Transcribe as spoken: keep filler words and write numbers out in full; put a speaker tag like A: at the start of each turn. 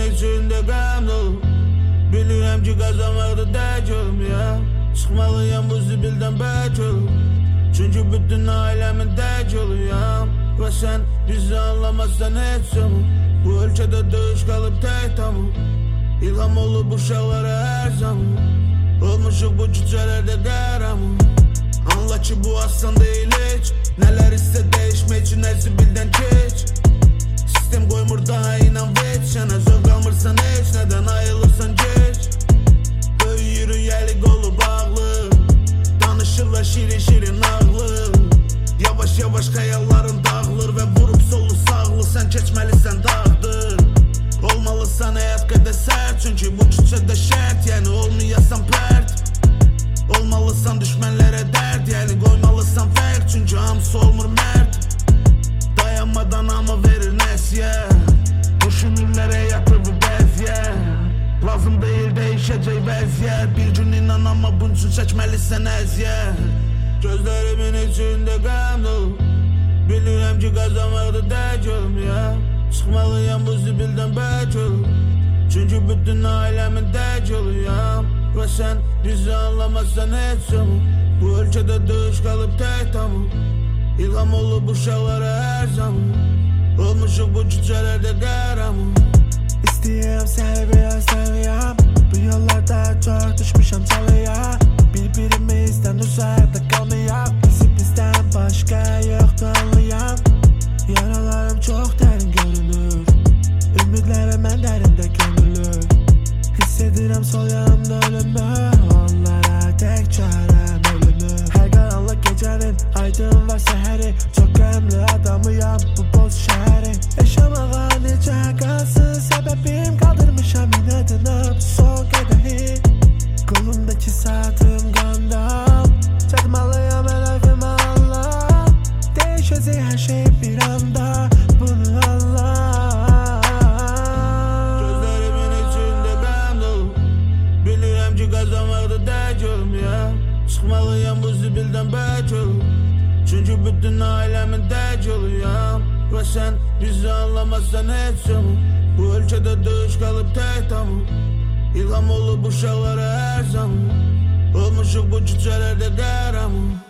A: içində qəm dolu. Bilirəm ki qazanmaqda dək olum ya. Çıxmalıyam bu zibildən bək olum. Çünki bütün ailəmin dək oluyam. Və sən bizi anlamazsan heç zaman. Bu ölkədə döyüş qalıb tək tamam. İlham olub uşaqlara hər zaman. Olmuşuq bu küçələrdə qəhrəman. Anla ki bu asan deyil heç. Nələr istə dəyişmək üçün hər zibildən keç. Sistem qoymur daha inan veç. Sənə zövq almırsan heç nədən ayılırsan geç. Böyüyürük əli qolu bağlı. Danışırlar şirin şirin ağlı. Yavaş yavaş xəyalların dağılır və vurub solu sağlı. Sən keçməlisən dağdır. Olmalısan həyat qədər sərt. Çünki bu küçədə şərt, yəni olmayasan pərt. Olmalısan düşmənlərə dərd, yəni qoymalısan fərq. Çünki hamısı olmur mərd. Dayanmadan ama verir nəsiyə. Düşünürlər həyatı bu vəziyyət. Lazım deyil dəyişəcək vəziyyət. Bir gün inan ama bunun üçün çəkməlisən əziyyət. Gözlərimin içində qəm dolu. Bilirəm ki qazanmaqda dək olum ya. Çıxmalıyam bu zibildən bək olum. Çünki bütün ailəmin dək oluyam. Və sən bizi anlamazsan heç zaman. Bu ölkədə döyüş qalıb tək tamam. İlham olub uşaqlara hər zaman. Olmuşuq bu küçələrdə qəhrəman.
B: İstəyirəm səni biraz tanıyam. Bu yollarda çox düşmüşəm çalıya. Bir-birimizdən uzaqda qalmayaq. Bizi bizdən başqa yoxdur anlayan. Yaralarım çox dərin görünür. Ümidlərim mən dərində gömülür. Hiss edirəm sol yanımda ölümü. Onlara tək çarəm ölümü. Hər qaranlıq gecənin aydın və səhəri. Çox qəmli adamıyam bu boz şəhəri. Yaşamağa necə qalsın səbəbim. Qaldırmışam inadına bu son qədəhi. Qolumdakı saatım qandal. Çatmalıyam hədəfimə anla. Dəyişəcək hər şey bir anda. Bunu anla.
A: Gözlərimin içində qəm dolu. Bilirəm ki qazanmaqda dək olum ya. Çıxmalıyam bu zibildən bək olum. Çünki bütün ailəmin dək oluyam. Və sən bizi anlamazsan heç zaman. Bu ölkədə döyüş qalıb tək tamam. İlham olub uşaqlara hər zaman. Olmuşuq bu küçələrdə qəhrəman.